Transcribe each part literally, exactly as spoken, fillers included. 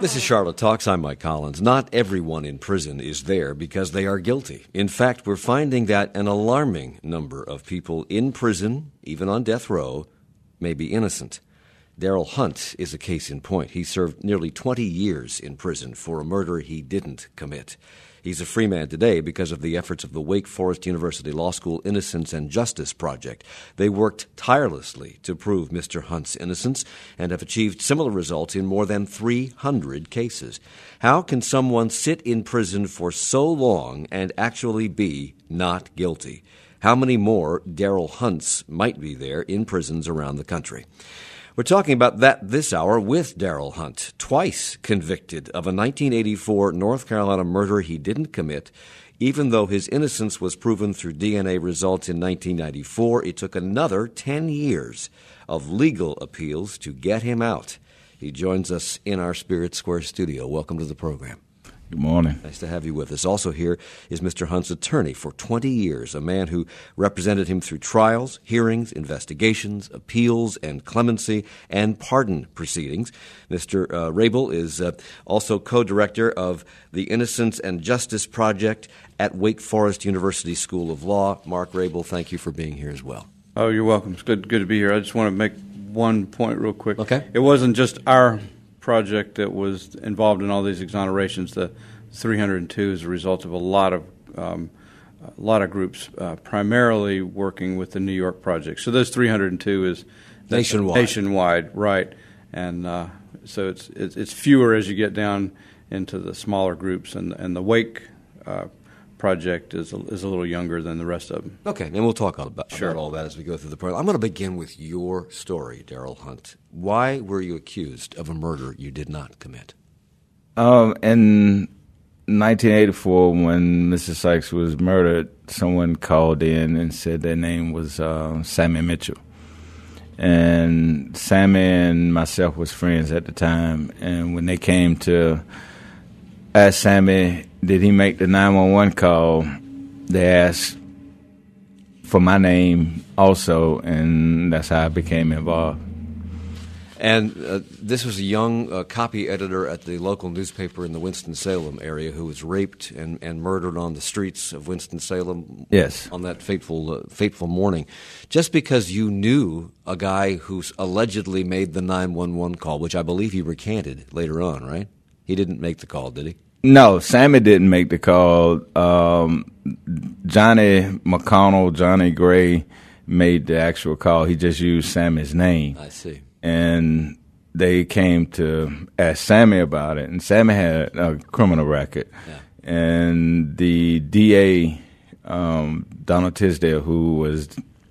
This is Charlotte Talks. I'm Mike Collins. Not everyone in prison is there because they are guilty. In fact, we're finding that an alarming number of people in prison, even on death row, may be innocent. Darrell Hunt is a case in point. He served nearly twenty years in prison for a murder he didn't commit. He's a free man today because of the efforts of the Wake Forest University Law School Innocence and Justice Project. They worked tirelessly to prove Mister Hunt's innocence and have achieved similar results in more than three hundred cases. How can someone sit in prison for so long and actually be not guilty? How many more Darrell Hunts might be there in prisons around the country? We're talking about that this hour with Darrell Hunt, twice convicted of a nineteen eighty-four North Carolina murder he didn't commit. Even though his innocence was proven through D N A results in nineteen ninety-four, it took another ten years of legal appeals to get him out. He joins us in our Spirit Square studio. Welcome to the program. Good morning. Nice to have you with us. Also here is Mister Hunt's attorney for twenty years, a man who represented him through trials, hearings, investigations, appeals, and clemency and pardon proceedings. Mister Uh, Rabel is uh, also co-director of the Innocence and Justice Project at Wake Forest University School of Law. Mark Rabel, thank you for being here as well. Oh, you're welcome. It's good, good to be here. I just want to make one point real quick. Okay. It wasn't just our project that was involved in all these exonerations. The three hundred two is a result of a lot of um, a lot of groups, uh, primarily working with the New York project. So those three hundred two is nationwide. Nationwide, right? And uh, so it's, it's it's fewer as you get down into the smaller groups, and and the Wake uh, project is a, is a little younger than the rest of them. Okay, and we'll talk all about, sure. about all that as we go through the program. I'm going to begin with your story, Darrell Hunt. Why were you accused of a murder you did not commit? Um, in nineteen eighty-four, when Missus Sykes was murdered, someone called in and said their name was uh, Sammy Mitchell. And Sammy and myself was friends at the time, and when they came to ask Sammy, did he make the nine one one call, they asked for my name also, and that's how I became involved. And uh, this was a young uh, copy editor at the local newspaper in the Winston-Salem area who was raped and, and murdered on the streets of Winston-Salem. Yes. On that fateful uh, fateful morning. Just because you knew a guy who allegedly made the nine one one call, which I believe he recanted later on, right? He didn't make the call, did he? No, Sammy didn't make the call. Um, Johnny McConnell, Johnny Gray made the actual call. He just used Sammy's name. I see. And they came to ask Sammy about it, and Sammy had a criminal record. Yeah. And the D A, um, Donald Tisdale, who was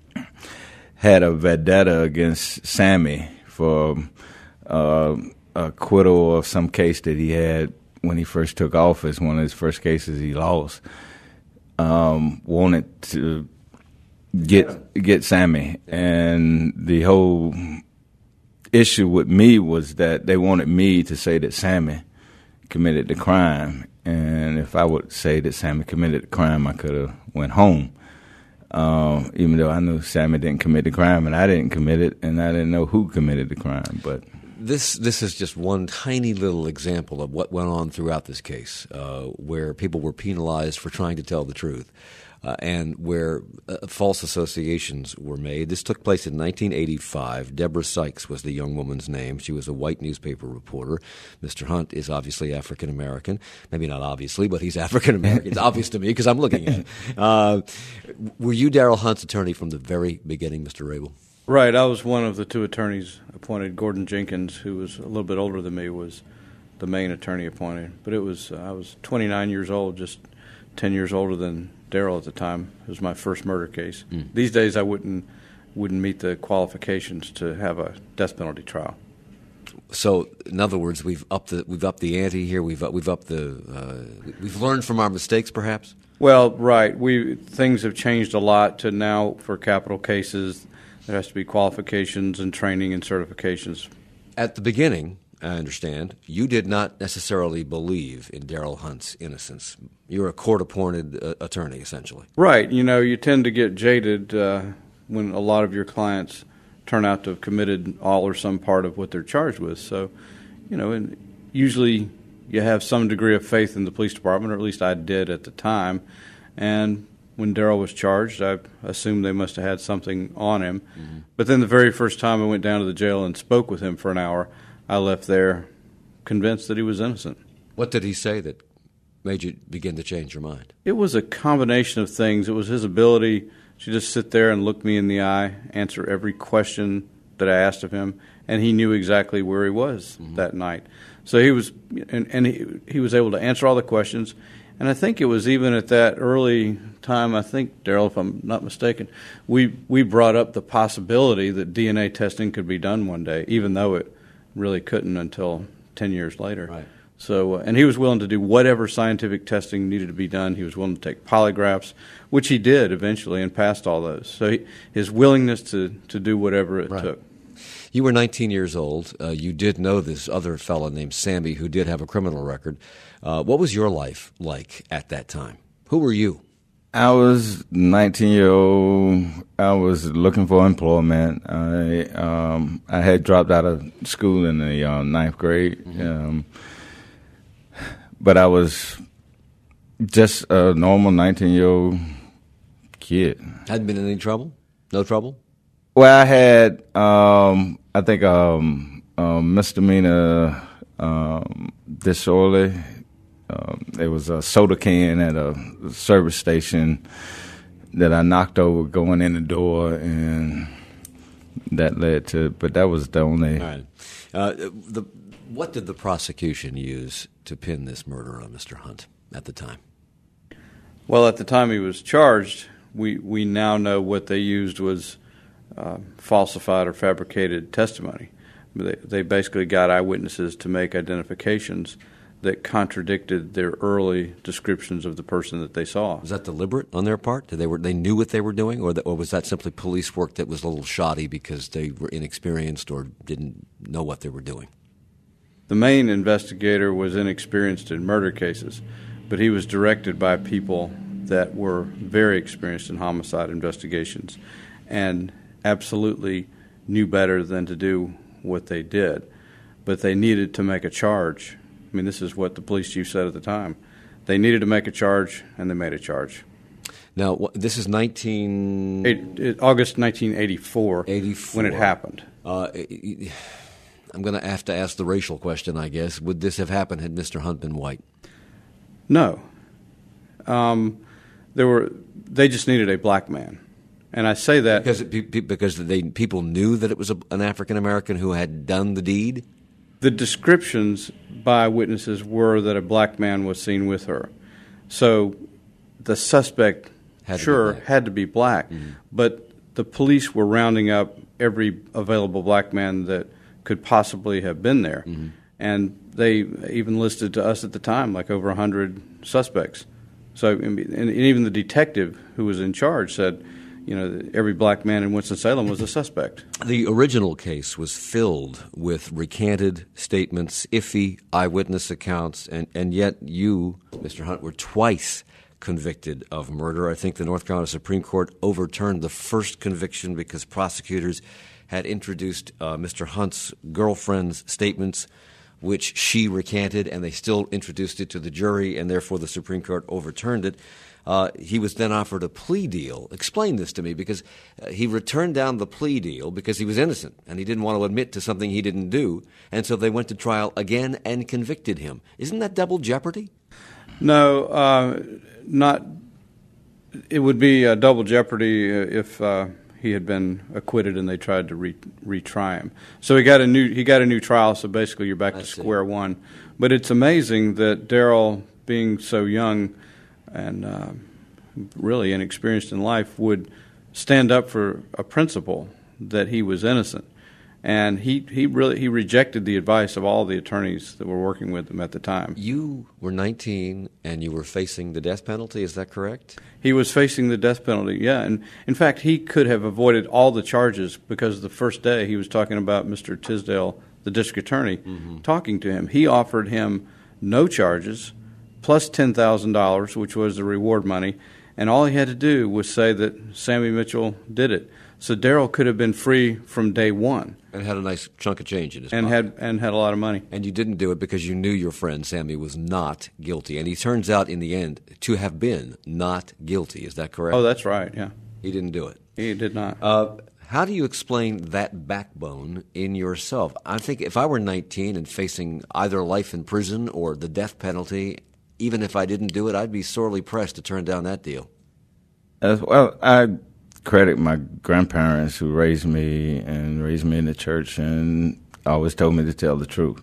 had a vendetta against Sammy for uh, acquittal of some case that he had when he first took office, one of his first cases he lost, um, wanted to get get Sammy. And the whole issue with me was that they wanted me to say that Sammy committed the crime, and if I would say that Sammy committed the crime, I could have went home. Uh, even though I knew Sammy didn't commit the crime, and I didn't commit it, and I didn't know who committed the crime. But this this is just one tiny little example of what went on throughout this case, uh, where people were penalized for trying to tell the truth. Uh, and where uh, false associations were made. This took place in nineteen eighty-five. Deborah Sykes was the young woman's name. She was a white newspaper reporter. Mister Hunt is obviously African-American. Maybe not obviously, but he's African-American. It's obvious to me because I'm looking at it. Uh, were you Darrell Hunt's attorney from the very beginning, Mister Rabel? Right. I was one of the two attorneys appointed. Gordon Jenkins, who was a little bit older than me, was the main attorney appointed. But it was uh, I was twenty-nine years old, just ten years older than Darrell at the time. It was my first murder case. Mm. These days I wouldn't wouldn't meet the qualifications to have a death penalty trial. So, in other words, we've upped the we've upped the ante here. We've we've upped the uh, we've learned from our mistakes, perhaps. Well, right. We things have changed a lot to now for capital cases. There has to be qualifications and training and certifications. At the beginning, I understand, you did not necessarily believe in Darrell Hunt's innocence. You were a court-appointed uh, attorney, essentially. Right. You know, you tend to get jaded uh, when a lot of your clients turn out to have committed all or some part of what they're charged with. So, you know, and usually you have some degree of faith in the police department, or at least I did at the time. And when Daryl was charged, I assumed they must have had something on him. Mm-hmm. But then the very first time I went down to the jail and spoke with him for an hour, I left there convinced that he was innocent. What did he say that made you begin to change your mind? It was a combination of things. It was his ability to just sit there and look me in the eye, answer every question that I asked of him, and he knew exactly where he was mm-hmm. that night. So he was, and, and he, he was able to answer all the questions. And I think it was even at that early time, I think, Daryl, if I'm not mistaken, we, we brought up the possibility that D N A testing could be done one day, even though it really couldn't until ten years later. Right. So, uh, and he was willing to do whatever scientific testing needed to be done. He was willing to take polygraphs, which he did eventually and passed all those. So he, his willingness to, to do whatever it right. took. You were nineteen years old. Uh, you did know this other fellow named Sammy who did have a criminal record. Uh, what was your life like at that time? Who were you? I was nineteen year old. I was looking for employment. I um, I had dropped out of school in the uh, ninth grade, mm-hmm. um, but I was just a normal nineteen year old kid. Hadn't been in any trouble? No trouble? Well, I had um, I think um, um, misdemeanor um, disorderly. Um, there was a soda can at a service station that I knocked over going in the door, and that led to. But that was the only. All right. Uh, the what did the prosecution use to pin this murder on Mister Hunt at the time? Well, at the time he was charged, we we now know what they used was uh, falsified or fabricated testimony. They they basically got eyewitnesses to make identifications that contradicted their early descriptions of the person that they saw. Was that deliberate on their part? Did they were they knew what they were doing, or, that, or was that simply police work that was a little shoddy because they were inexperienced or didn't know what they were doing? The main investigator was inexperienced in murder cases, but he was directed by people that were very experienced in homicide investigations and absolutely knew better than to do what they did. But they needed to make a charge. I mean, this is what the police chief said at the time. They needed to make a charge, and they made a charge. Now, this is nineteen... It, it, August nineteen eighty-four, eighty-four. When it happened. Uh, I'm going to have to ask the racial question, I guess. Would this have happened had Mister Hunt been white? No. Um, there were. They just needed a black man. And I say that... Because, it, because they, people knew that it was a, an African-American who had done the deed? The descriptions by witnesses were that a black man was seen with her. So the suspect, had sure, to had to be black. Mm-hmm. But the police were rounding up every available black man that could possibly have been there. Mm-hmm. And they even listed to us at the time like over one hundred suspects. So and even the detective who was in charge said, you know, every black man in Winston-Salem was a suspect. The original case was filled with recanted statements, iffy eyewitness accounts, and, and yet you, Mister Hunt, were twice convicted of murder. I think the North Carolina Supreme Court overturned the first conviction because prosecutors had introduced uh, Mister Hunt's girlfriend's statements, which she recanted, and they still introduced it to the jury, and therefore the Supreme Court overturned it. Uh, he was then offered a plea deal. Explain this to me, because uh, he returned down the plea deal because he was innocent and he didn't want to admit to something he didn't do, and so they went to trial again and convicted him. Isn't that double jeopardy? No, uh, not. It would be a double jeopardy if uh, he had been acquitted and they tried to re- retry him. So he got a new he got a new trial. So basically, you're back I to see. square one. But it's amazing that Daryl, being so young and uh, really inexperienced in life, would stand up for a principle that he was innocent. And he, he really he rejected the advice of all the attorneys that were working with him at the time. You were nineteen and you were facing the death penalty, is that correct? He was facing the death penalty, yeah. And in fact, he could have avoided all the charges because the first day he was talking about Mister Tisdale, the district attorney, mm-hmm. talking to him. He offered him no charges, plus ten thousand dollars, which was the reward money, and all he had to do was say that Sammy Mitchell did it. So Daryl could have been free from day one. And had a nice chunk of change in his and pocket. had and had a lot of money. And you didn't do it because you knew your friend Sammy was not guilty. And he turns out in the end to have been not guilty. Is that correct? Oh, that's right, yeah. He didn't do it. He did not. Uh, how do you explain that backbone in yourself? I think if I were nineteen and facing either life in prison or the death penalty, even if I didn't do it, I'd be sorely pressed to turn down that deal. As well, I credit my grandparents who raised me and raised me in the church and always told me to tell the truth.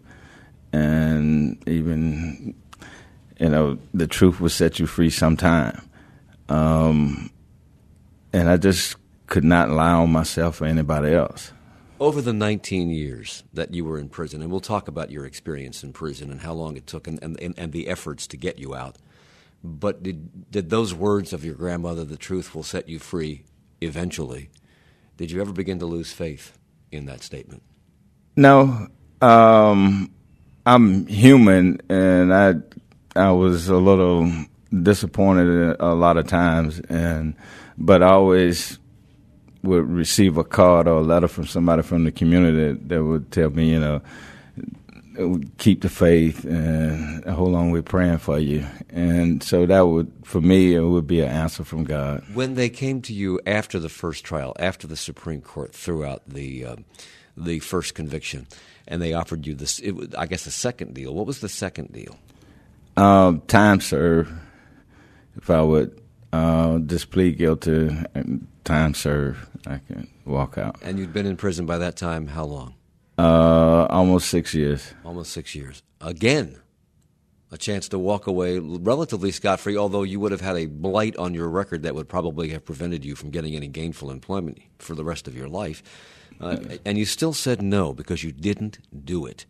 And even, you know, the truth will set you free sometime. Um, and I just could not lie on myself or anybody else. Over the nineteen years that you were in prison, and we'll talk about your experience in prison and how long it took and, and, and the efforts to get you out, but did did those words of your grandmother, the truth will set you free eventually, did you ever begin to lose faith in that statement? No. Um, I'm human, and I I was a little disappointed a lot of times, and but I always would receive a card or a letter from somebody from the community that, that would tell me, you know, keep the faith and hold on, we're praying for you. And so that would, for me, it would be an answer from God. When they came to you after the first trial, after the Supreme Court threw out the uh, the first conviction, and they offered you this, it was, I guess, the second deal. What was the second deal? Um, time served. If I would uh, just plead guilty and time served, I can walk out. And you'd been in prison by that time how long? Uh, almost six years. Almost six years. Again, a chance to walk away relatively scot-free, although you would have had a blight on your record that would probably have prevented you from getting any gainful employment for the rest of your life. Uh, and you still said no because you didn't do it.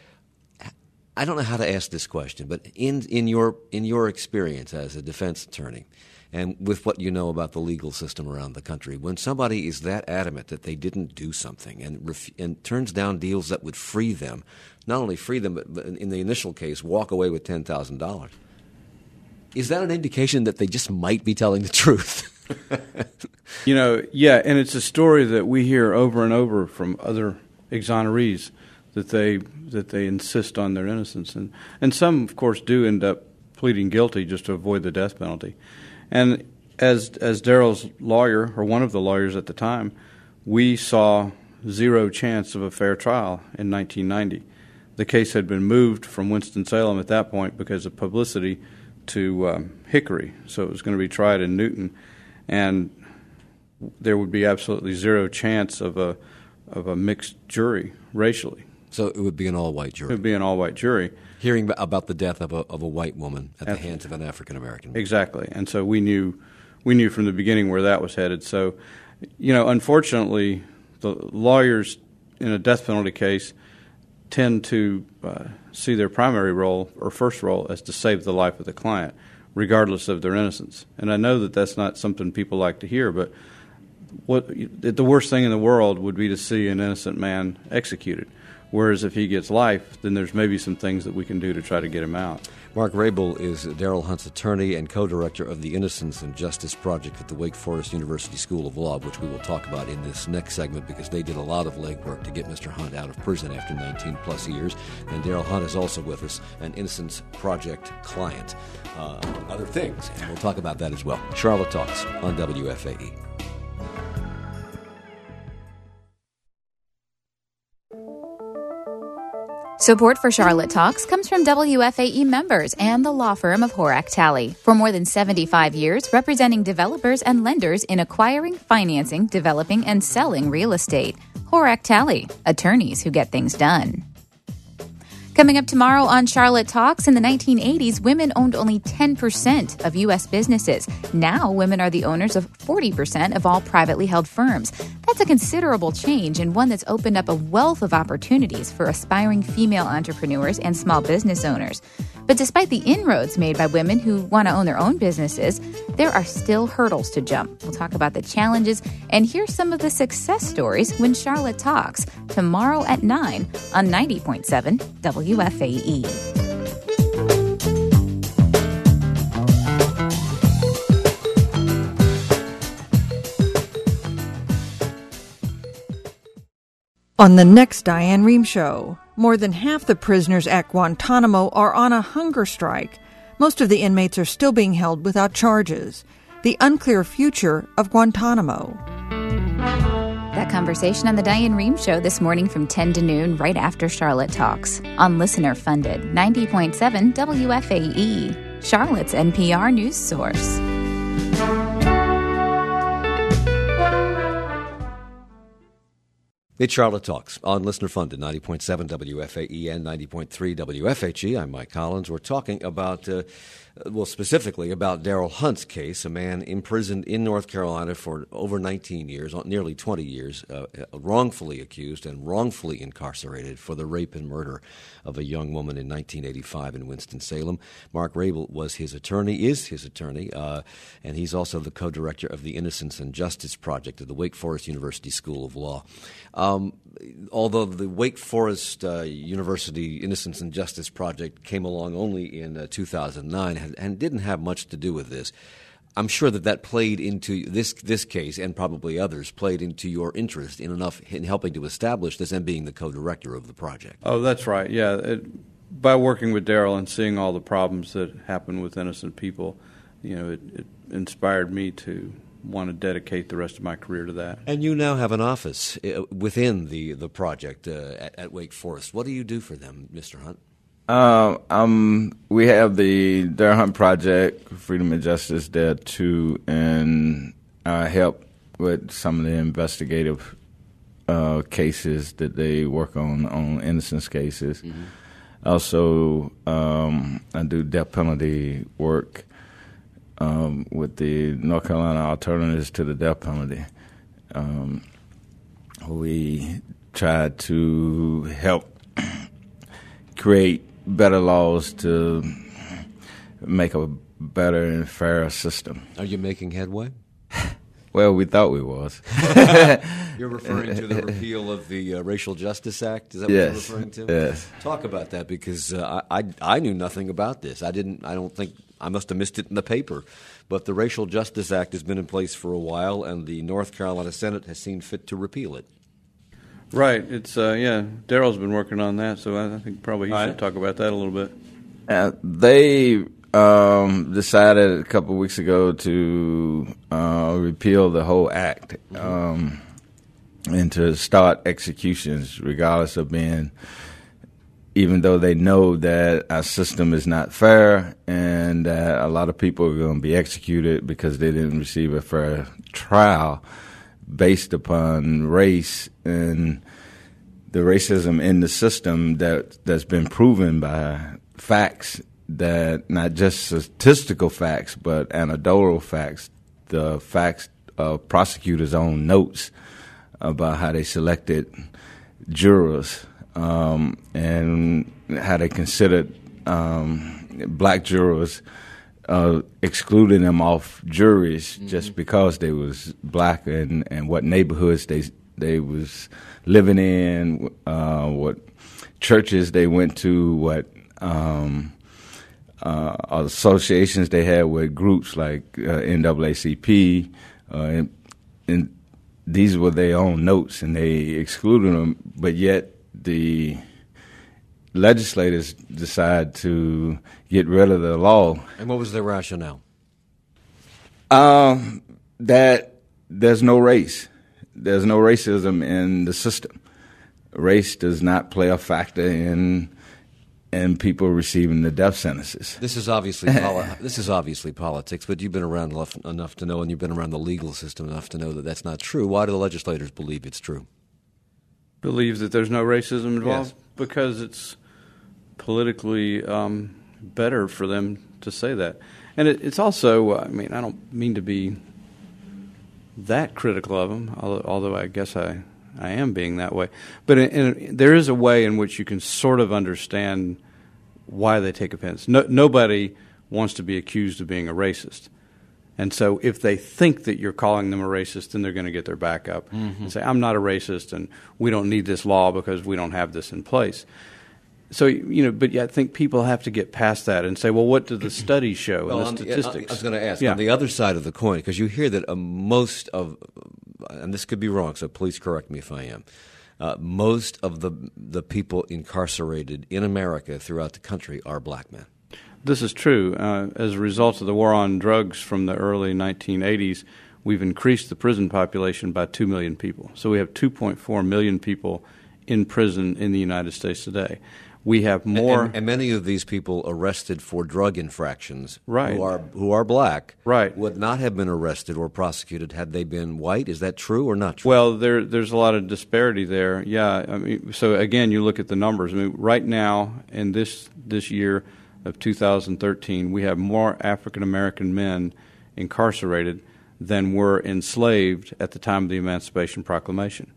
I don't know how to ask this question, but in, in your in your experience as a defense attorney and with what you know about the legal system around the country, when somebody is that adamant that they didn't do something and ref- and turns down deals that would free them, not only free them, but, but in the initial case, walk away with ten thousand dollars, is that an indication that they just might be telling the truth? You know, yeah, and it's a story that we hear over and over from other exonerees, that they that they insist on their innocence. And, and some, of course, do end up pleading guilty just to avoid the death penalty. And as as Daryl's lawyer, or one of the lawyers at the time, we saw zero chance of a fair trial in nineteen ninety. The case had been moved from Winston-Salem at that point because of publicity to um, Hickory, so it was going to be tried in Newton, and there would be absolutely zero chance of a of a mixed jury racially. So it would be an all-white jury. It would be an all-white jury. Hearing about the death of a of a white woman at the hands of an African-American man. Exactly. And so we knew we knew from the beginning where that was headed. So, you know, unfortunately, the lawyers in a death penalty case tend to uh, see their primary role or first role as to save the life of the client, regardless of their innocence. And I know that that's not something people like to hear, but what the worst thing in the world would be to see an innocent man executed. Whereas if he gets life, then there's maybe some things that we can do to try to get him out. Mark Raible is Daryl Hunt's attorney and co-director of the Innocence and Justice Project at the Wake Forest University School of Law, which we will talk about in this next segment because they did a lot of legwork to get Mister Hunt out of prison after nineteen plus years. And Daryl Hunt is also with us, an Innocence Project client, uh, among other things. And we'll talk about that as well. Charlotte Talks on W F A E. Support for Charlotte Talks comes from W F A E members and the law firm of Horak Talley. For more than seventy-five years, representing developers and lenders in acquiring, financing, developing, and selling real estate. Horak Talley, attorneys who get things done. Coming up tomorrow on Charlotte Talks, in the nineteen eighties, women owned only ten percent of U S businesses. Now, women are the owners of forty percent of all privately held firms. That's a considerable change and one that's opened up a wealth of opportunities for aspiring female entrepreneurs and small business owners. But despite the inroads made by women who want to own their own businesses, there are still hurdles to jump. We'll talk about the challenges and hear some of the success stories when Charlotte Talks, tomorrow at nine on ninety point seven W F A E. On the next Diane Rehm Show, more than half the prisoners at Guantanamo are on a hunger strike. Most of the inmates are still being held without charges. The unclear future of Guantanamo. That conversation on the Diane Rehm Show this morning from ten to noon, right after Charlotte Talks, on listener-funded ninety point seven W F A E, Charlotte's N P R news source. It's Charlotte Talks on listener-funded ninety point seven W F A E and ninety point three W F H E. I'm Mike Collins. We're talking about, uh, well, specifically about Darrell Hunt's case, a man imprisoned in North Carolina for over nineteen years, nearly twenty years, uh, wrongfully accused and wrongfully incarcerated for the rape and murder of a young woman in nineteen eighty-five in Winston-Salem. Mark Rabel was his attorney, is his attorney, uh, and he's also the co-director of the Innocence and Justice Project at the Wake Forest University School of Law. Um, although the Wake Forest uh, University Innocence and Justice Project came along only in uh, two thousand nine and, and didn't have much to do with this, I'm sure that that played into this this case, and probably others, played into your interest in enough in helping to establish this and being the co-director of the project. Oh, that's right. Yeah, it, by working with Darrell and seeing all the problems that happen with innocent people, you know, it, it inspired me to want to dedicate the rest of my career to that. And you now have an office uh, within the the project uh, at, at Wake Forest. What do you do for them, Mister Hunt? Uh, um, we have the Darrell Hunt Project, Freedom and Justice there too, and I help with some of the investigative uh, cases that they work on, on innocence cases. Mm-hmm. Also, um, I do death penalty work um, with the North Carolina Alternatives to the Death Penalty. Um, we try to help create better laws to make a better and fairer system. Are you making headway? Well, we thought we was. You're referring to the repeal of the uh, Racial Justice Act? Is that yes, what you're referring to? Yes. Talk about that, because uh, I, I I knew nothing about this. I didn't. I don't think I must have missed it in the paper. But the Racial Justice Act has been in place for a while, and the North Carolina Senate has seen fit to repeal it. Right. It's uh, yeah. Darrell's been working on that, so I think probably you All should right. talk about that a little bit. Uh, they um, decided a couple of weeks ago to uh, repeal the whole act um, and to start executions, regardless of being, even though they know that our system is not fair and that a lot of people are going to be executed because they didn't receive a fair trial based upon race and the racism in the system that that's been proven by facts, that not just statistical facts but anecdotal facts, the facts of prosecutors' own notes about how they selected jurors um, and how they considered um, black jurors, Uh, excluding them off juries mm-hmm. just because they was black, and, and what neighborhoods they they was living in, uh, what churches they went to, what um, uh, associations they had with groups like uh, N double A C P, uh, and, and these were their own notes, and they excluded them. But yet the legislators decide to get rid of the law. And what was their rationale? Um, that there's no race. There's no racism in the system. Race does not play a factor in in people receiving the death sentences. This is obviously poli- this is obviously politics, but you've been around enough, enough to know, and you've been around the legal system enough to know that that's not true. Why do the legislators believe it's true? Believe that there's no racism involved? Yes. Because it's politically um, better for them to say that. And it, it's also, I mean, I don't mean to be that critical of them, although, although I guess I, I am being that way. But in, in, there is a way in which you can sort of understand why they take offense. No, nobody wants to be accused of being a racist. And so if they think that you're calling them a racist, then they're going to get their back up mm-hmm. and say, I'm not a racist, and we don't need this law because we don't have this in place. So, you know, but yeah, I think people have to get past that and say, well, what do the studies show well, and the on, statistics? I was going to ask, yeah. on the other side of the coin, because you hear that uh, most of, and this could be wrong, so please correct me if I am, uh, most of the the people incarcerated in America throughout the country are black men. This is true. Uh, as a result of the war on drugs from the early nineteen eighties, we've increased the prison population by two million people. So we have two point four million people in prison in the United States today. We have more, and, and many of these people arrested for drug infractions, right, who are who are black, right, would not have been arrested or prosecuted had they been white. Is that true or not true? Well, there there's a lot of disparity there. Yeah, I mean, so again, you look at the numbers. I mean, right now in this this year of two thousand thirteen, we have more African American men incarcerated than were enslaved at the time of the Emancipation Proclamation.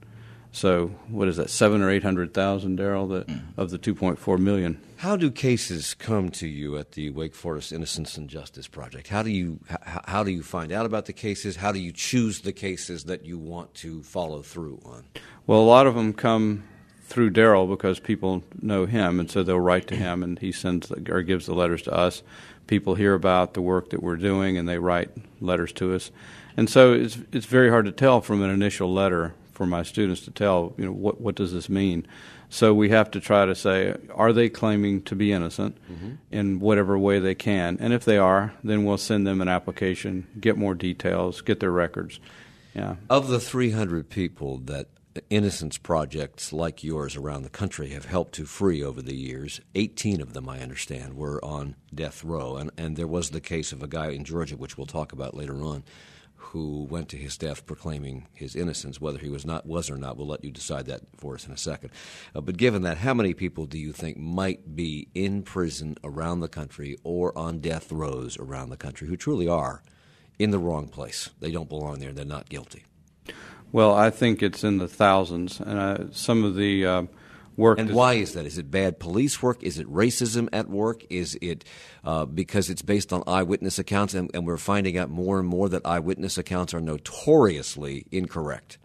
So what is that, seven or eight hundred thousand, Daryl, that of the two point four million? How do cases come to you at the Wake Forest Innocence and Justice Project? How do you how, how do you find out about the cases? How do you choose the cases that you want to follow through on? Well, a lot of them come through Daryl because people know him, and so they'll write to him, and he sends the, or gives the letters to us. People hear about the work that we're doing, and they write letters to us, and so it's it's very hard to tell from an initial letter for my students to tell, you know, what what does this mean? So we have to try to say, are they claiming to be innocent mm-hmm. in whatever way they can? And if they are, then we'll send them an application, get more details, get their records. Yeah. Of the three hundred people that innocence projects like yours around the country have helped to free over the years, eighteen of them, I understand, were on death row. And, and there was the case of a guy in Georgia, which we'll talk about later on, who went to his death proclaiming his innocence. Whether he was not was or not, we'll let you decide that for us in a second. Uh, but given that, how many people do you think might be in prison around the country or on death rows around the country who truly are in the wrong place? They don't belong there. They're not guilty. Well, I think it's in the thousands. And uh, some of the uh, work... And why is that? Is it bad police work? Is it racism at work? Is it uh, because it's based on eyewitness accounts, and, and we're finding out more and more that eyewitness accounts are notoriously incorrect?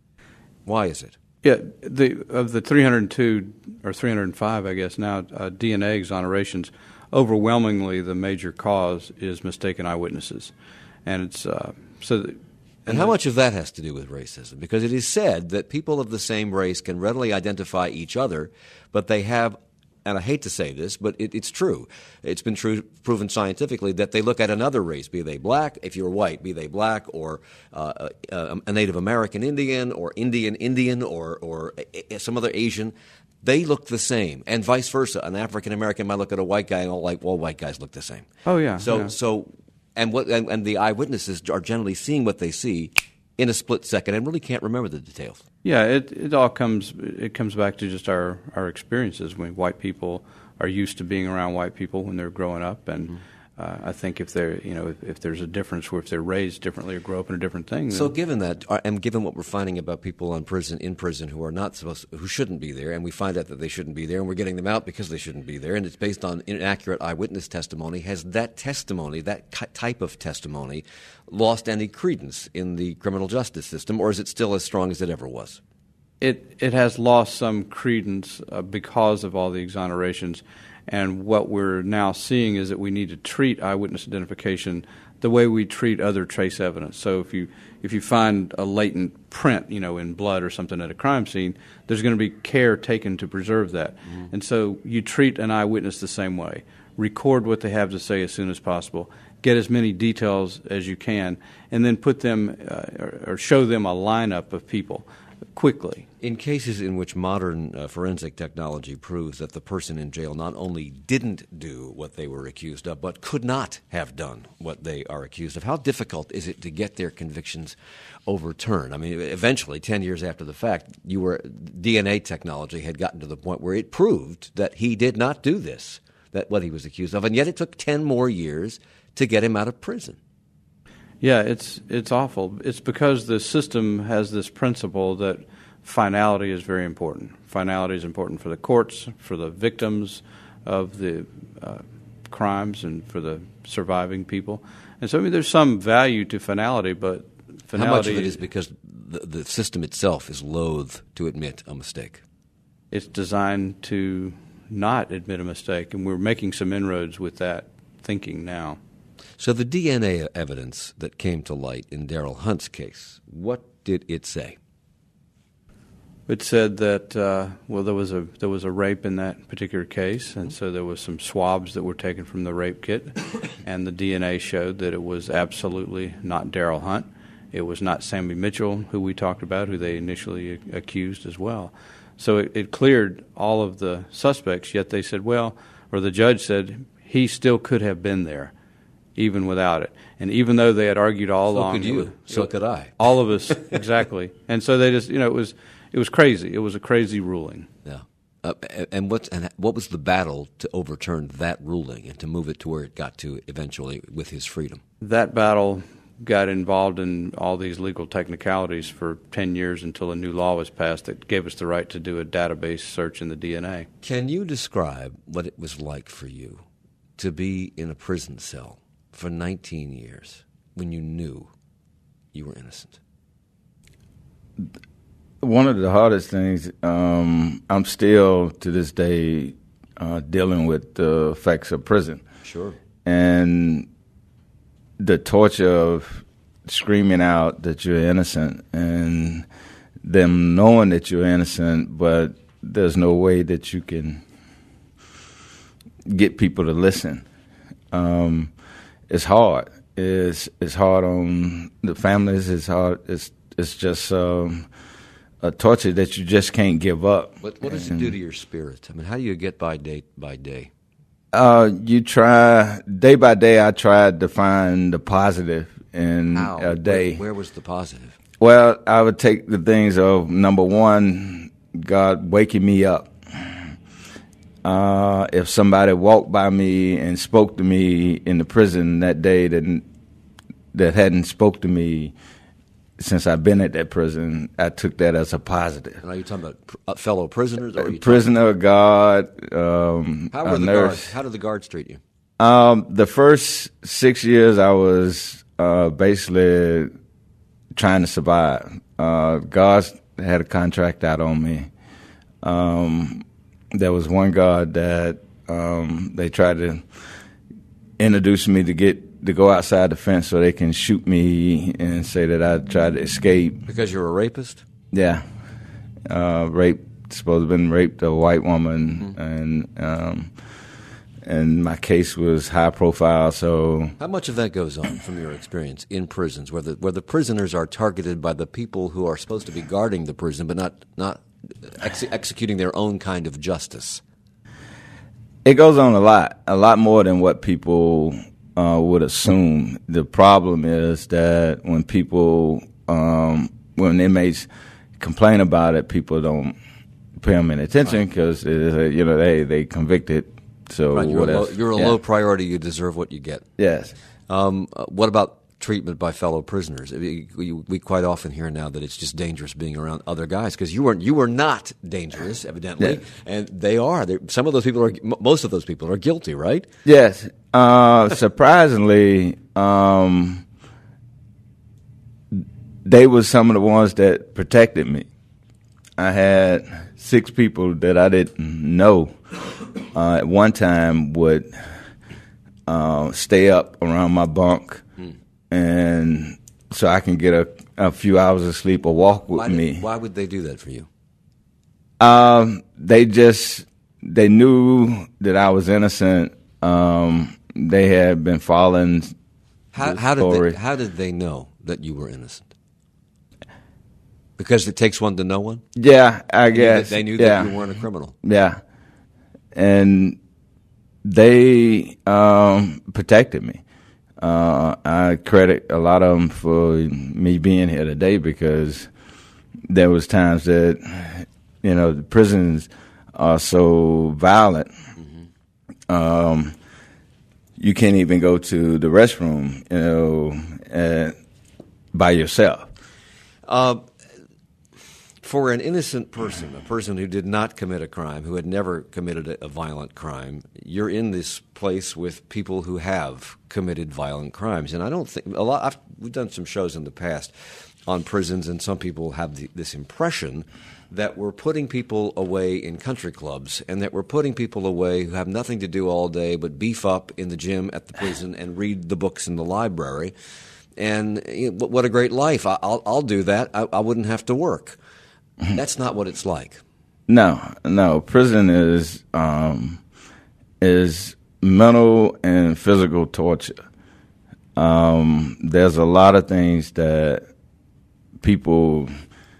Why is it? Yeah, the of the three hundred two, or three hundred five, I guess now, uh, D N A exonerations, overwhelmingly the major cause is mistaken eyewitnesses. And it's... Uh, so. Th- And how much of that has to do with racism? Because it is said that people of the same race can readily identify each other, but they have, and I hate to say this, but it, it's true. It's been true, proven scientifically that they look at another race, be they black, if you're white, be they black, or uh, a, a Native American Indian, or Indian Indian, or, or some other Asian. They look the same, and vice versa. An African American might look at a white guy and go like, well, white guys look the same. Oh, yeah. So, yeah. so. And what and, and the eyewitnesses are generally seeing what they see in a split second and really can't remember the details. Yeah, it it all comes it comes back to just our, our experiences. When white people are used to being around white people when they're growing up, and mm-hmm. uh, I think if they're you know if, if there's a difference where if they're raised differently or grow up in a different thing. So given that, and given what we're finding about people on prison in prison who are not supposed who shouldn't be there, and we find out that they shouldn't be there, and we're getting them out because they shouldn't be there, and it's based on inaccurate eyewitness testimony. Has that testimony, that type of testimony, lost any credence in the criminal justice system, or is it still as strong as it ever was? It it has lost some credence uh, because of all the exonerations. And what we're now seeing is that we need to treat eyewitness identification the way we treat other trace evidence. So if you if you find a latent print, you know, in blood or something at a crime scene, there's going to be care taken to preserve that. Mm-hmm. And so you treat an eyewitness the same way. Record what they have to say as soon as possible. Get as many details as you can, and then put them uh, or, or show them a lineup of people quickly. In cases in which modern uh, forensic technology proves that the person in jail not only didn't do what they were accused of, but could not have done what they are accused of, how difficult is it to get their convictions overturned? I mean, eventually, ten years after the fact, you were D N A technology had gotten to the point where it proved that he did not do this, that what he was accused of, and yet it took ten more years to get him out of prison. Yeah, it's it's awful. It's because the system has this principle that finality is very important. Finality is important for the courts, for the victims of the uh, crimes, and for the surviving people. And so, I mean, there's some value to finality, but finality... How much of it is because the, the system itself is loath to admit a mistake? It's designed to not admit a mistake, and we're making some inroads with that thinking now. So the D N A evidence that came to light in Daryl Hunt's case, what did it say? It said that uh, well, there was a there was a rape in that particular case, and so there was some swabs that were taken from the rape kit, and the D N A showed that it was absolutely not Daryl Hunt. It was not Sammy Mitchell, who we talked about, who they initially accused as well. So it, it cleared all of the suspects. Yet they said, well, or the judge said he still could have been there, even without it. And even though they had argued all so along, could you? It, so could I. All of us, exactly. And so they just, you know, it was. It was crazy. It was a crazy ruling. Yeah. Uh, and what and what was the battle to overturn that ruling and to move it to where it got to eventually with his freedom? That battle got involved in all these legal technicalities for ten years until a new law was passed that gave us the right to do a database search in the D N A. Can you describe what it was like for you to be in a prison cell for nineteen years when you knew you were innocent? One of the hardest things, um, I'm still to this day uh, dealing with the effects of prison. Sure. And the torture of screaming out that you're innocent and them knowing that you're innocent, but there's no way that you can get people to listen. Um, it's hard. It's it's hard on the families. It's hard. It's it's just. Um, A torture that you just can't give up. What, what does it do to your spirit? I mean, how do you get by day by day? Uh, you try, day by day, I tried to find the positive in How? a day. Where, where was the positive? Well, I would take the things of, number one, God waking me up. Uh, if somebody walked by me and spoke to me in the prison that day that, that hadn't spoke to me since I've been at that prison, I took that as a positive. And are you talking about pr- fellow prisoners? Or are you Prisoner, guard, um, how were a the nurse. guards? How did the guards treat you? Um, the first six years, I was uh, basically trying to survive. Uh, guards had a contract out on me. Um, there was one guard that um, they tried to introduce me to get to go outside the fence so they can shoot me and say that I tried to escape. Because you're a rapist? Yeah. Uh, rape, supposed to have been raped a white woman, mm-hmm. and um, and my case was high profile, so... How much of that goes on from your experience in prisons, where the, where the prisoners are targeted by the people who are supposed to be guarding the prison but not, not ex- executing their own kind of justice? It goes on a lot, a lot more than what people... Uh, would assume. The problem is that when people, um, when inmates complain about it, people don't pay them any attention because right. you know they they convicted. So right, you're, what a, low, else? you're a yeah. low priority. You deserve what you get. Yes. Um, uh, what about treatment by fellow prisoners? We, we, we quite often hear now that it's just dangerous being around other guys because you weren't you were not dangerous, evidently, yeah. and they are. They're, some of those people are, most of those people are guilty, right? Yes. Uh, surprisingly, um, they were some of the ones that protected me. I had six people that I didn't know uh, at one time would uh, stay up around my bunk, hmm. and so I can get a, a few hours of sleep or walk with why did, me. Why would they do that for you? Um, they just they knew that I was innocent. Um, they had been following. How, the how story. did they, how did they know that you were innocent? Because it takes one to know one? Yeah, I guess. They knew yeah. that you weren't a criminal. Yeah. And they um, protected me. Uh, I credit a lot of them for me being here today because there was times that, you know, the prisons are so violent. Mm-hmm. Um, you can't even go to the restroom, you know, uh, by yourself. Uh, For an innocent person, a person who did not commit a crime, who had never committed a, a violent crime, you're in this place with people who have committed violent crimes. And I don't think a lot. I've, we've done some shows in the past on prisons, and some people have the, this impression that we're putting people away in country clubs, and that we're putting people away who have nothing to do all day but beef up in the gym at the prison and read the books in the library. And you know, what a great life! I, I'll, I'll do that. I, I wouldn't have to work. That's not what it's like. No, no. Prison is um, is mental and physical torture. Um, there's a lot of things that people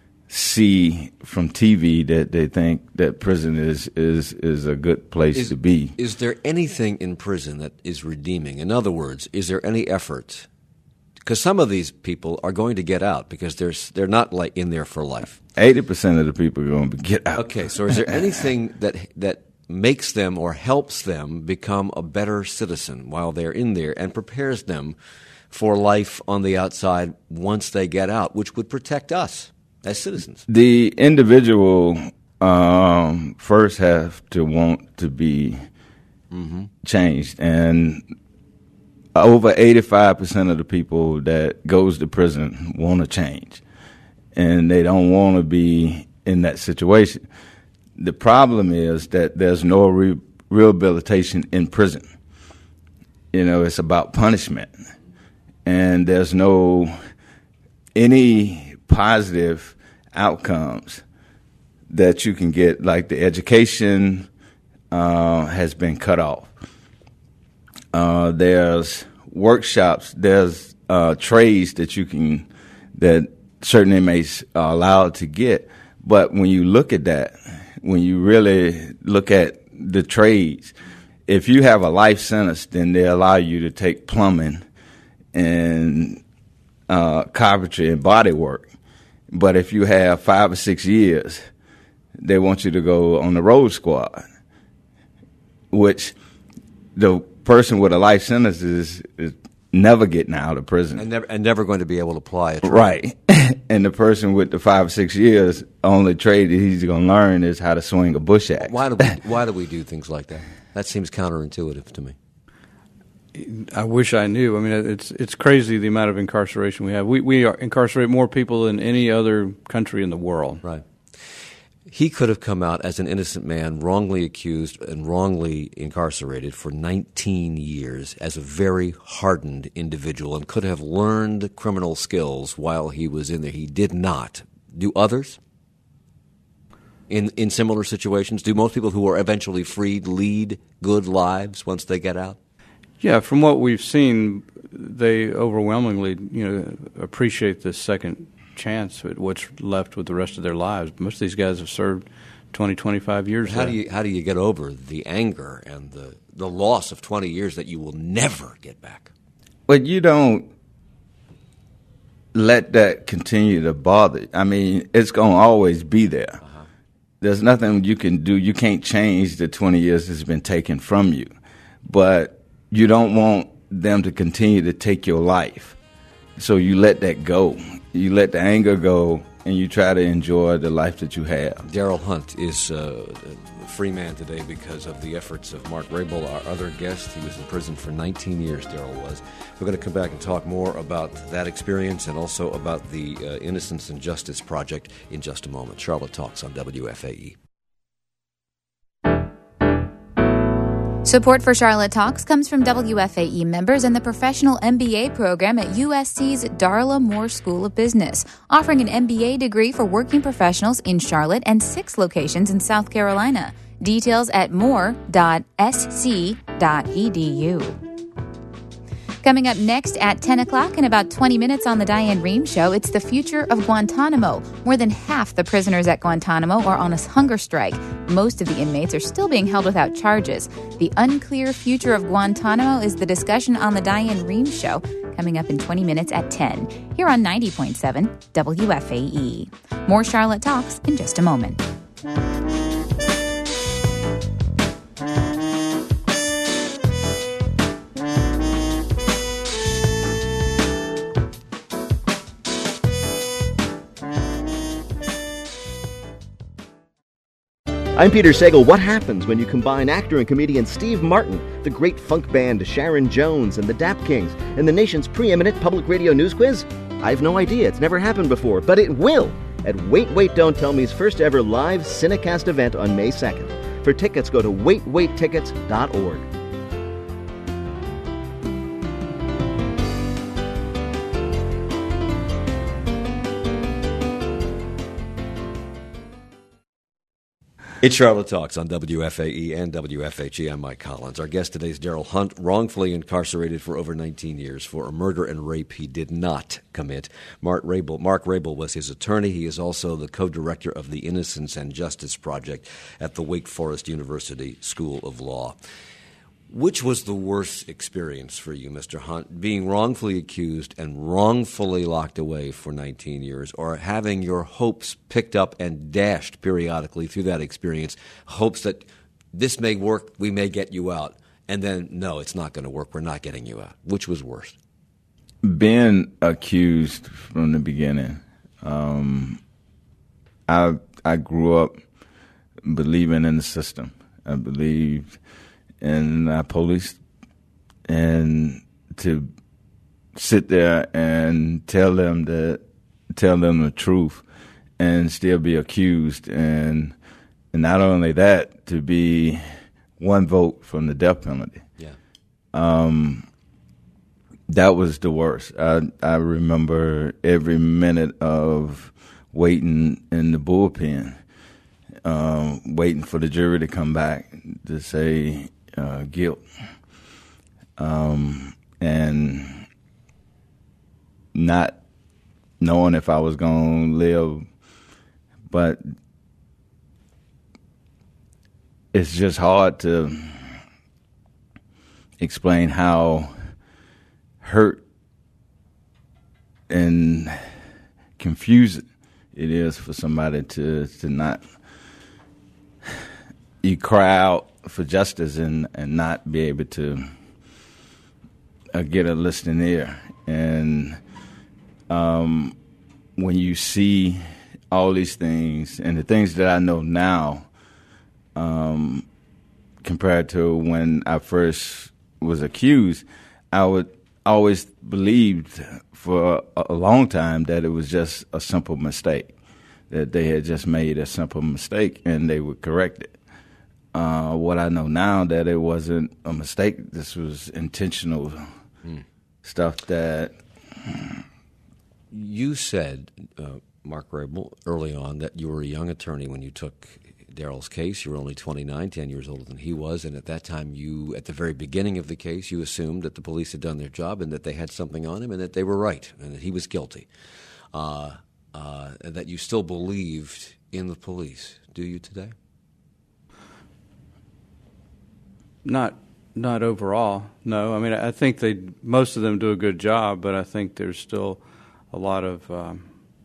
see from T V that they think that prison is is, is a good place is, to be. Is there anything in prison that is redeeming? In other words, is there any effort? Because some of these people are going to get out because they're they're not like in there for life. Eighty percent of the people are going to get out. Okay, so is there anything that that makes them or helps them become a better citizen while they're in there and prepares them for life on the outside once they get out, which would protect us as citizens? The individual um, first have to want to be mm-hmm. changed, and over eighty-five percent of the people that goes to prison want to change, and they don't want to be in that situation. The problem is that there's no re- rehabilitation in prison. You know, it's about punishment, and there's no any positive outcomes that you can get, like the education uh, has been cut off. Uh, there's workshops, there's uh, trades that you can, that certain inmates are allowed to get. But when you look at that, when you really look at the trades, if you have a life sentence, then they allow you to take plumbing and uh, carpentry and body work. But if you have five or six years, they want you to go on the road squad, which the person with a life sentence is, is never getting out of prison. And never, and never going to be able to apply it. Right. And the person with the five or six years, only trade that he's going to learn is how to swing a bush axe. Why do we, why do we do things like that? That seems counterintuitive to me. I wish I knew. I mean, it's it's crazy the amount of incarceration we have. We we are incarcerate more people than any other country in the world. Right. He could have come out as an innocent man, wrongly accused and wrongly incarcerated for nineteen years as a very hardened individual and could have learned criminal skills while he was in there. He did not. Do others? In in similar situations, do most people who are eventually freed lead good lives once they get out? Yeah, from what we've seen, they overwhelmingly, you know, appreciate this second chance at what's left with the rest of their lives. Most of these guys have served twenty, twenty-five years. How do you how do you get over the anger and the the loss of twenty years that you will never get back? But you don't let that continue to bother. I mean, it's going to always be there. Uh-huh. There's nothing you can do. You can't change the twenty years that's been taken from you. But you don't want them to continue to take your life. So you let that go. You let the anger go, and you try to enjoy the life that you have. Daryl Hunt is uh, a free man today because of the efforts of Mark Rabel, our other guest. He was in prison for nineteen years, Daryl was. We're going to come back and talk more about that experience and also about the uh, Innocence and Justice Project in just a moment. Charlotte Talks on W F A E. Support for Charlotte Talks comes from W F A E members and the professional M B A program at U S C's Darla Moore School of Business, offering an M B A degree for working professionals in Charlotte and six locations in South Carolina. Details at moore dot s c dot e d u. Coming up next at ten o'clock in about twenty minutes on The Diane Rehm Show, it's the future of Guantanamo. More than half the prisoners at Guantanamo are on a hunger strike. Most of the inmates are still being held without charges. The unclear future of Guantanamo is the discussion on The Diane Rehm Show, coming up in twenty minutes at ten, here on ninety point seven W F A E. More Charlotte Talks in just a moment. I'm Peter Sagal. What happens when you combine actor and comedian Steve Martin, the great funk band Sharon Jones, and the Dap Kings, and the nation's preeminent public radio news quiz? I have no idea. It's never happened before, but it will at Wait, Wait, Don't Tell Me's first ever live Cinecast event on May second. For tickets, go to wait wait tickets dot org. It's Charlotte Talks on W F A E and W F H E. I'm Mike Collins. Our guest today is Daryl Hunt, wrongfully incarcerated for over nineteen years for a murder and rape he did not commit. Mark Rabel, Mark Rabel was his attorney. He is also the co-director of the Innocence and Justice Project at the Wake Forest University School of Law. Which was the worst experience for you, Mister Hunt, being wrongfully accused and wrongfully locked away for nineteen years, or having your hopes picked up and dashed periodically through that experience, hopes that this may work, we may get you out, and then, no, it's not going to work, we're not getting you out? Which was worse? Being accused from the beginning. Um, I I grew up believing in the system. I believed in our police, and to sit there and tell them that, tell them the truth, and still be accused, and, and not only that, to be one vote from the death penalty. Yeah. Um, that was the worst. I I remember every minute of waiting in the bullpen, um, waiting for the jury to come back to say uh, guilt, um, and not knowing if I was going to live. But it's just hard to explain how hurt and confused it is for somebody to, to not, you cry out for justice and, and not be able to uh, get a listening ear. And um, when you see all these things and the things that I know now, um, compared to when I first was accused, I would always believed for a, a long time that it was just a simple mistake, that they had just made a simple mistake and they would correct it. Uh, what I know now, that it wasn't a mistake. This was intentional mm. stuff that... You said, uh, Mark Rabel, early on that you were a young attorney when you took Daryl's case. You were only twenty-nine, ten years older than he was, and at that time you, at the very beginning of the case, you assumed that the police had done their job and that they had something on him and that they were right and that he was guilty, uh, uh, and that you still believed in the police. Do you today? Not not overall, no. I mean, I think they most of them do a good job, but I think there's still a lot of um,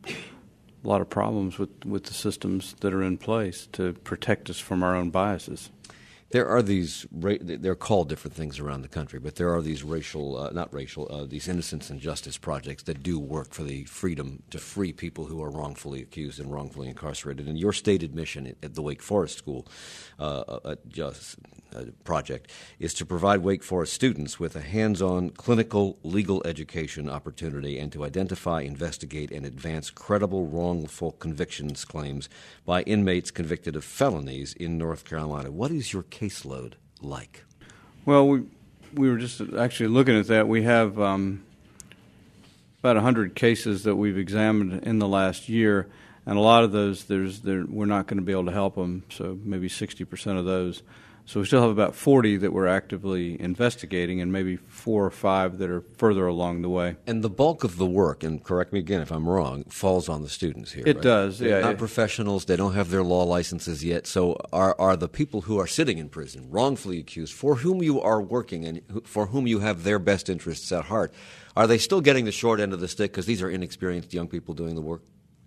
a lot of problems with, with the systems that are in place to protect us from our own biases. There are these, they're called different things around the country, but there are these racial, uh, not racial, uh, these innocence and justice projects that do work for the freedom to free people who are wrongfully accused and wrongfully incarcerated. And your stated mission at the Wake Forest School uh, uh, just, uh, project is to provide Wake Forest students with a hands-on clinical legal education opportunity and to identify, investigate, and advance credible wrongful convictions claims by inmates convicted of felonies in North Carolina. What is your caseload like? Well, we we were just actually looking at that. We have um, about one hundred cases that we've examined in the last year, and a lot of those there's there, we're not going to be able to help them, so maybe sixty percent of those. So we still have about forty that we're actively investigating and maybe four or five that are further along the way. And the bulk of the work, and correct me again if I'm wrong, falls on the students here. It right? does, They're yeah. not it, professionals. They don't have their law licenses yet. So are are the people who are sitting in prison, wrongfully accused, for whom you are working and who, for whom you have their best interests at heart, are they still getting the short end of the stick because these are inexperienced young people doing the work?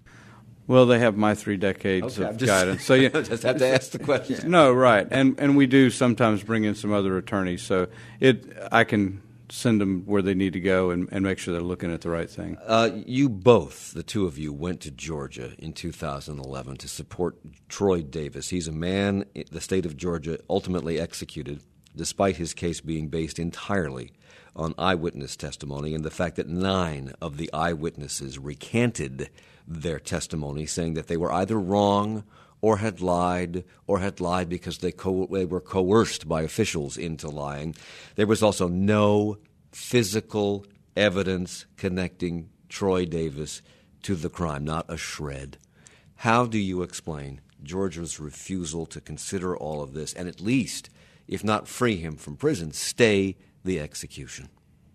Well, they have my three decades okay, of just, guidance. So you just have to ask the question. No, right, and and we do sometimes bring in some other attorneys. So it, I can send them where they need to go and, and make sure they're looking at the right thing. Uh, you both, the two of you, went to Georgia in two thousand eleven to support Troy Davis. He's a man the state of Georgia ultimately executed, despite his case being based entirely on eyewitness testimony and the fact that nine of the eyewitnesses recanted their testimony, saying that they were either wrong or had lied or had lied because they, co- they were coerced by officials into lying. There was also no physical evidence connecting Troy Davis to the crime, not a shred. How do you explain Georgia's refusal to consider all of this and at least, if not free him from prison, stay the execution?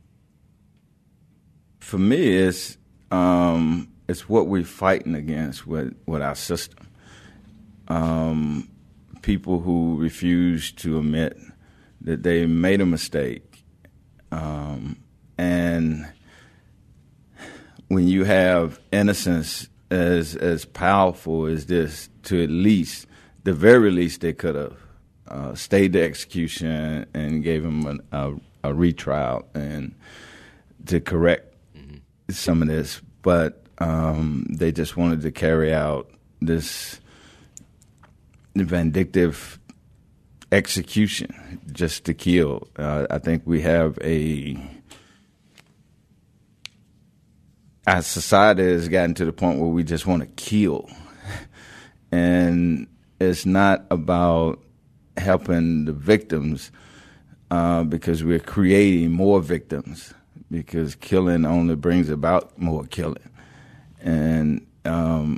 For me, it's um, it's what we're fighting against with, with our system. Um, people who refuse to admit that they made a mistake. Um, and when you have innocence as as powerful as this, to at least, the very least, they could have uh, stayed the execution and gave him an, a, a retrial and to correct mm-hmm. some of this. But um, they just wanted to carry out this vindictive execution just to kill. Uh, I think we have a... Our society has gotten to the point where we just want to kill. And it's not about helping the victims uh, because we're creating more victims, because killing only brings about more killing. And um,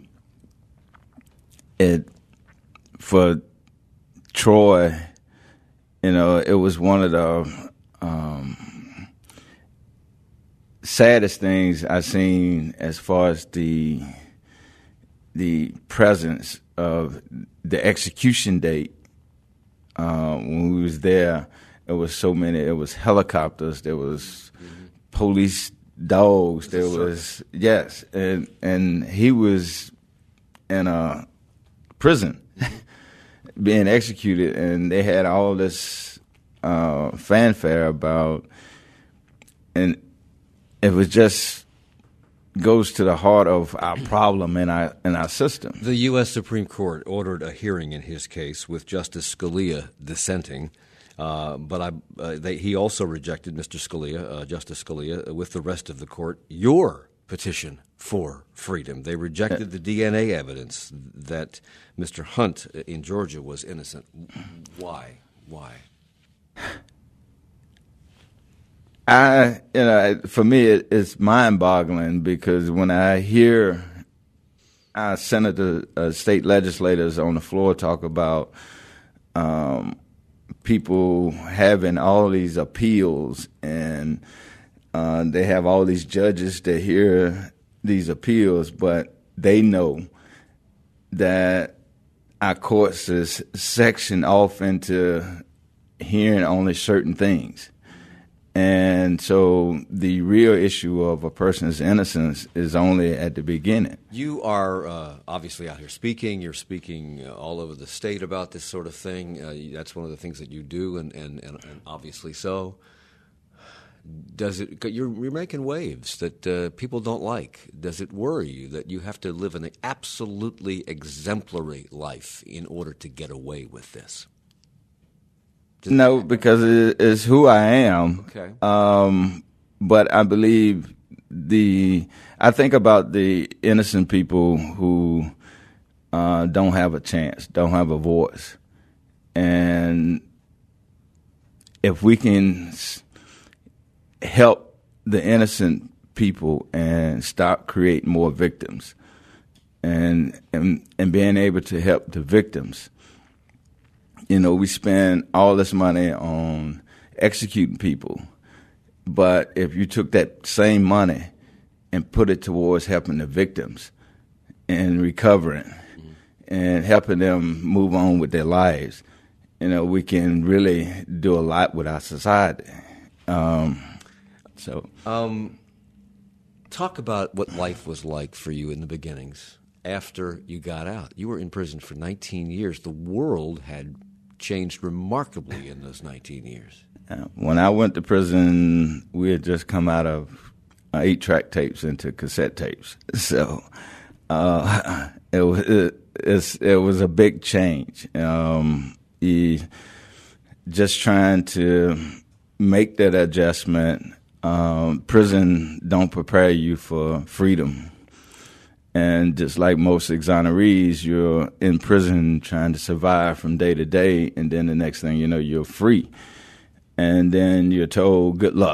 it, for Troy, you know, it was one of the um, saddest things I've seen as far as the the presence of the execution date. Uh, when we was there, it was so many. It was helicopters. There was mm-hmm. police dogs. There was yes, and and he was in a prison being executed, and they had all this uh, fanfare about, and it was just goes to the heart of our problem in our in our system. The U S Supreme Court ordered a hearing in his case with Justice Scalia dissenting, uh, but I, uh, they, he also rejected, Mister Scalia, uh, Justice Scalia, uh, with the rest of the court, your petition for freedom. They rejected the D N A evidence that Mister Hunt in Georgia was innocent. Why? Why? I, you know, for me, it, it's mind-boggling because when I hear our senator, uh, state legislators on the floor talk about um, people having all these appeals, and uh, they have all these judges that hear these appeals, but they know that our courts is sectioned off into hearing only certain things. And so the real issue of a person's innocence is only at the beginning. You are uh, obviously out here speaking. You're speaking uh, all over the state about this sort of thing. Uh, that's one of the things that you do, and, and, and, and obviously so. Does it? You're, you're making waves that uh, people don't like. Does it worry you that you have to live an absolutely exemplary life in order to get away with this? No, because it is who I am. Okay. Um, but I believe the, I think about the innocent people who uh, don't have a chance, don't have a voice. And if we can help the innocent people and stop creating more victims, and and, and being able to help the victims. You know, we spend all this money on executing people, but if you took that same money and put it towards helping the victims and recovering mm-hmm. and helping them move on with their lives, you know, we can really do a lot with our society. Um, so, um, talk about what life was like for you in the beginnings after you got out. You were in prison for nineteen years. The world had changed remarkably in those nineteen years. Uh, when I went to prison, we had just come out of uh, eight-track tapes into cassette tapes. So uh, it was it, it's, it was a big change. Um, he, just trying to make that adjustment. Um, prison don't prepare you for freedom. And just like most exonerees, you're in prison trying to survive from day to day, and then the next thing you know, you're free. And then you're told, good luck.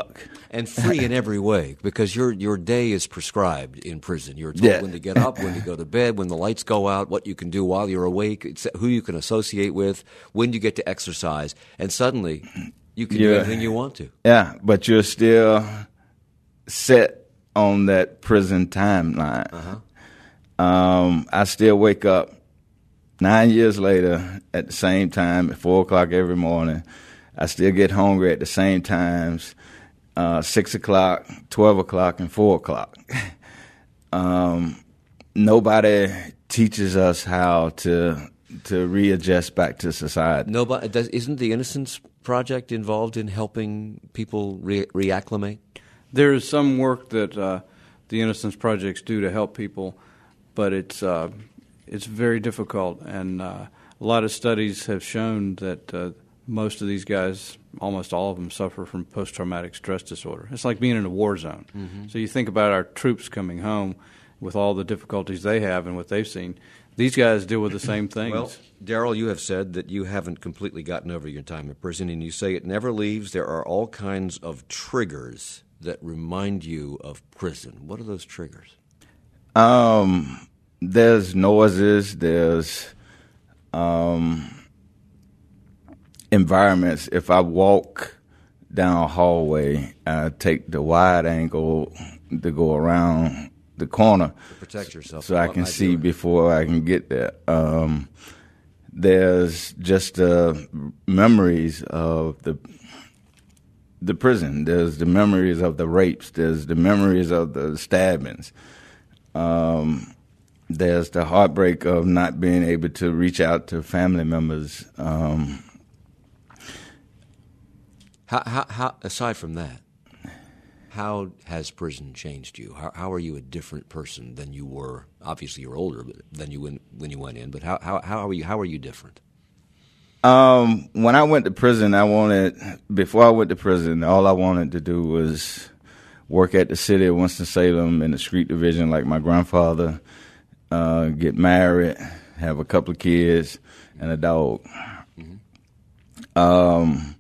And free in every way, because your your day is prescribed in prison. You're told Yeah. when to get up, when to go to bed, when the lights go out, what you can do while you're awake, it's who you can associate with, when you get to exercise, and suddenly you can do Yeah. anything you want to. Yeah, but you're still set on that prison timeline. Uh-huh. Um, I still wake up nine years later at the same time at four o'clock every morning. I still get hungry at the same times, uh, six o'clock, twelve o'clock, and four o'clock. um, nobody teaches us how to to readjust back to society. Nobody does. Isn't the Innocence Project involved in helping people re- reacclimate? There is some work that uh, the Innocence Projects do to help people, but it's uh, it's very difficult, and uh, a lot of studies have shown that uh, most of these guys, almost all of them, suffer from post-traumatic stress disorder. It's like being in a war zone. Mm-hmm. So you think about our troops coming home with all the difficulties they have and what they've seen. These guys deal with the same things. Well, Daryl, you have said that you haven't completely gotten over your time in prison, and you say it never leaves. There are all kinds of triggers that remind you of prison. What are those triggers? Um, there's noises, there's um, environments. If I walk down a hallway, I take the wide angle to go around the corner To protect yourself. so I can see before I can get there. Um, there's just uh, memories of the the prison. There's the memories of the rapes. There's the memories of the stabbings. Um, there's the heartbreak of not being able to reach out to family members. Um, How, how, how, aside from that, how has prison changed you? How, how are you a different person than you were? Obviously, you're older than you when, when you went in. But how, how, how are you? How are you different? Um, when I went to prison, I wanted, before I went to prison, all I wanted to do was work at the city of Winston-Salem in the street division like my grandfather, uh, get married, have a couple of kids, and a dog. Mm-hmm. Um,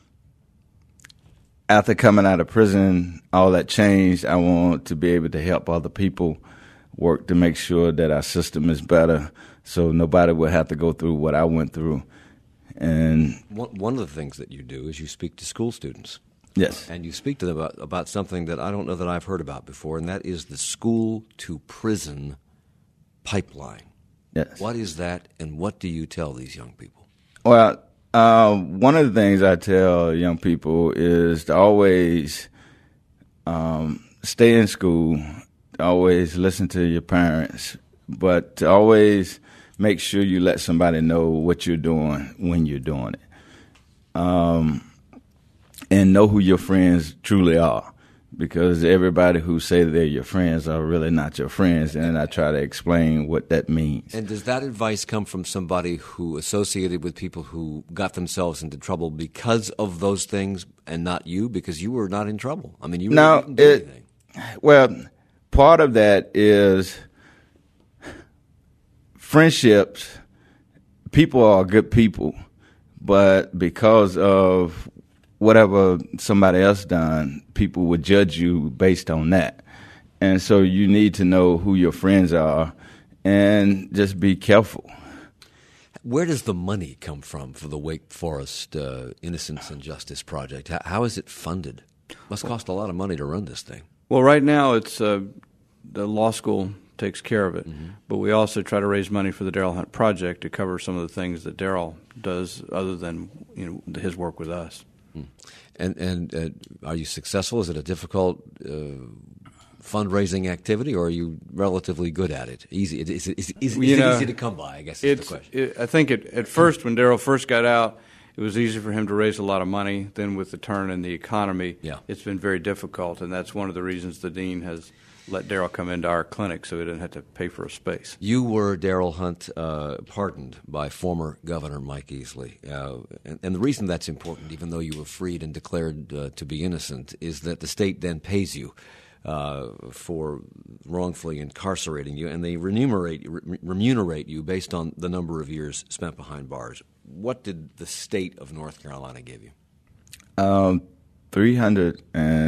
after coming out of prison, all that changed. I want to be able to help other people, work to make sure that our system is better so nobody will have to go through what I went through. And one, one of the things that you do is you speak to school students. Yes. And you speak to them about, about something that I don't know that I've heard about before, and that is the school-to-prison pipeline. Yes. What is that, and what do you tell these young people? Well, uh, one of the things I tell young people is to always um, stay in school, to always listen to your parents, but to always make sure you let somebody know what you're doing when you're doing it. Um, and know who your friends truly are, because everybody who say they're your friends are really not your friends, and I try to explain what that means. And does that advice come from somebody who associated with people who got themselves into trouble because of those things and not you, because you were not in trouble? I mean, you no, really didn't do it, anything. Well, part of that is friendships. People are good people, but because of whatever somebody else done, people would judge you based on that. And so you need to know who your friends are and just be careful. Where does the money come from for the Wake Forest uh, Innocence and Justice Project? How, how is it funded? Must cost a lot of money to run this thing. Well, right now it's uh, the law school takes care of it, mm-hmm. but we also try to raise money for the Daryl Hunt Project to cover some of the things that Daryl does other than you know his work with us. Hmm. And and uh, are you successful? Is it a difficult uh, fundraising activity, or are you relatively good at it? Easy? Is it, is, is, is it know, easy to come by? I guess is it's, the question. It, I think it, at first when Daryl first got out, it was easy for him to raise a lot of money. Then with the turn in the economy, yeah. it's been very difficult, and that's one of the reasons the dean has let Daryl come into our clinic so he didn't have to pay for a space. You were, Daryl Hunt, uh, pardoned by former Governor Mike Easley. Uh, and, and the reason that's important, even though you were freed and declared uh, to be innocent, is that the state then pays you uh, for wrongfully incarcerating you, and they remunerate, re- remunerate you based on the number of years spent behind bars. What did the state of North Carolina give you? Um, three hundred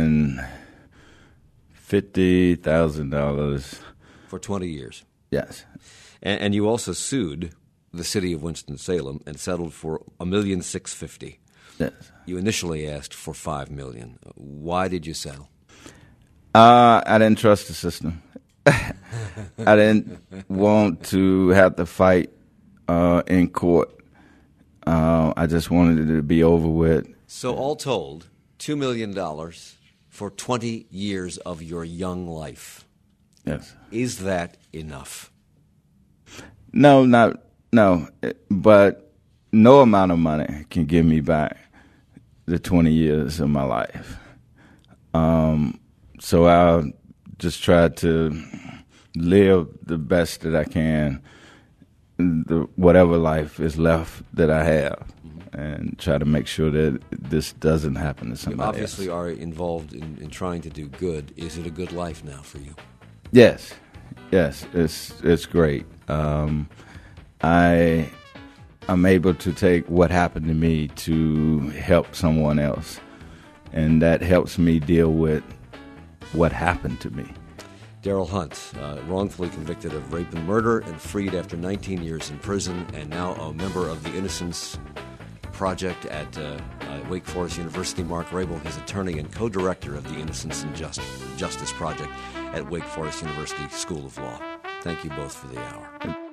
fifty thousand dollars. For twenty years. Yes. And, and you also sued the city of Winston-Salem and settled for a million six fifty. Yes. You initially asked for five million. Why did you settle? Uh, I didn't trust the system. I didn't want to have to fight uh, in court. Uh, I just wanted it to be over with. So all told, two million dollars for twenty years of your young life. Yes. Is that enough? No, not no. But no amount of money can give me back the twenty years of my life. Um, so I just try to live the best that I can, the, whatever life is left that I have, mm-hmm. and try to make sure that this doesn't happen to somebody else. You obviously are involved in, in trying to do good. Is it a good life now for you? Yes, yes, it's it's great. Um, I I'm able to take what happened to me to help someone else, and that helps me deal with what happened to me. Darryl Hunt, uh, wrongfully convicted of rape and murder and freed after nineteen years in prison, and now a member of the Innocence Project at uh, uh, Wake Forest University. Mark Rabel, his attorney and co-director of the Innocence and Just- Justice Project at Wake Forest University School of Law. Thank you both for the hour.